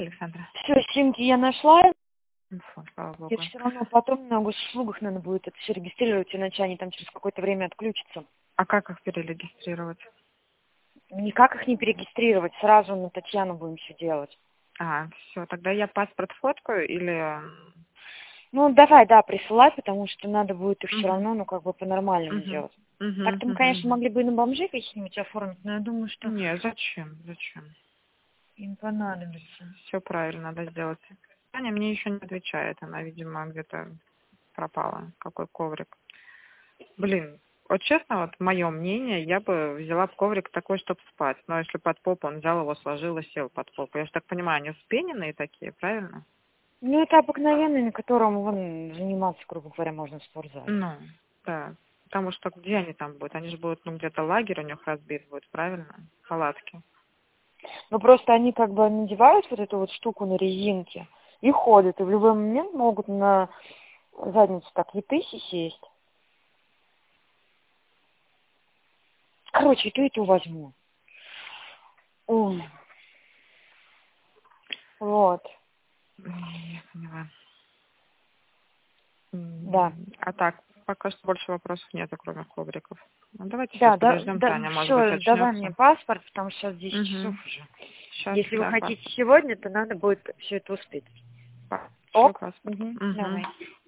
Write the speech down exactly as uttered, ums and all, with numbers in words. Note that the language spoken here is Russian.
Александра. Все, симки я нашла. Фу, слава богу. Это все равно потом на госуслугах надо будет это все регистрировать, иначе они там через какое-то время отключатся. А как их перерегистрировать? Никак их не перерегистрировать, сразу на Татьяну будем все делать. А, все, тогда я паспорт фоткаю или... Ну, давай, да, присылай, потому что надо будет их все Мгм. равно, ну, как бы по-нормальному Мгм. делать. Мгм, Так-то мы, мгм, конечно, мгм. могли бы и на бомжей каких-нибудь оформить, но я думаю, что Не, зачем? Зачем? им понадобится. Все правильно надо сделать. Таня мне еще не отвечает. Она, видимо, где-то пропала. Какой коврик. Блин, вот честно, вот мое мнение, я бы взяла б коврик такой, чтобы спать. Но если под поп, он взял его, сложил и сел под поп. Я же так понимаю, они вспененные такие, правильно? Ну, это обыкновенный, на котором вон заниматься, грубо говоря, можно в спортзале. Ну, да. Потому что где они там будут? Они же будут, ну, где-то лагерь у них разбит будет, правильно? Палатки. Но просто они как бы надевают вот эту вот штуку на резинке и ходят, и в любой момент могут на задницу так и тыси сесть. Короче, и то, и то возьму. Ой. Вот, Я поняла. да. М, А так, пока что больше вопросов нету, кроме ковриков. Ну, давайте сейчас Да, да, подождем, да, Таня, может быть, все, давай мне очнется. паспорт, потому что сейчас десять часов Угу. уже. Сейчас, Если вы да, хотите сегодня, то надо будет все это успеть. паспорт. Ок? паспорт. Угу. Угу. Давай.